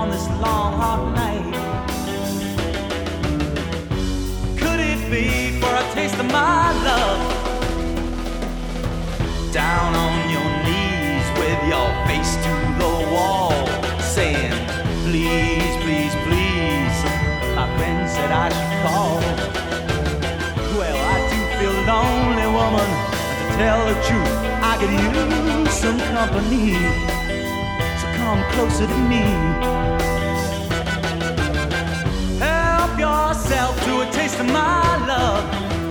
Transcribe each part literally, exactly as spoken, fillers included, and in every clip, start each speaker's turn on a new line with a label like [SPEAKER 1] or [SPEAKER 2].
[SPEAKER 1] on this long hot night. Could it be for a taste of my love? Down on your knees with your face to the wall, saying, please, please, please, my friend said I should call. Well, I do feel lonely, woman, and to tell the truth, I could use some company, so come closer to me. Help yourself to a taste of my love.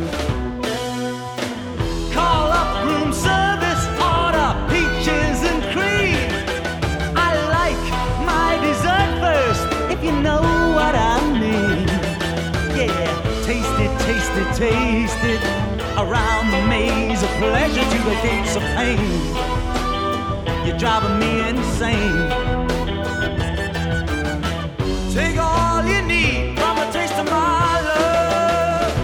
[SPEAKER 1] Call up room service, order peaches and cream. I like my dessert first, if you know what I mean. Yeah, taste it, taste it, taste it. Around the maze of pleasure to the gates of pain. You're driving me insane. Take all you need from a taste of my love.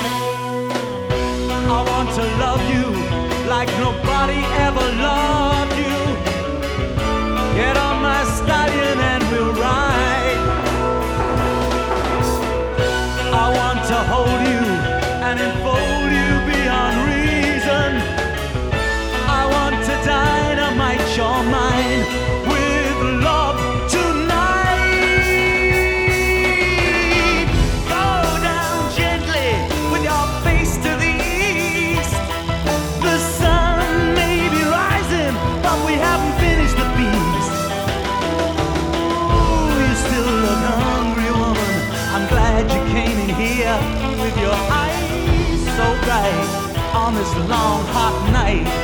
[SPEAKER 1] I want to love you like nobody ever loved you. Get on my stallion and we'll ride. I want to hold you and enfold you beyond reason. I want to dynamite your mind with love tonight. Go down gently with your face to the east. The sun may be rising, but we haven't finished the feast. Oh, you still look hungry, woman. I'm glad you came in here with your eyes so bright on this long hot night.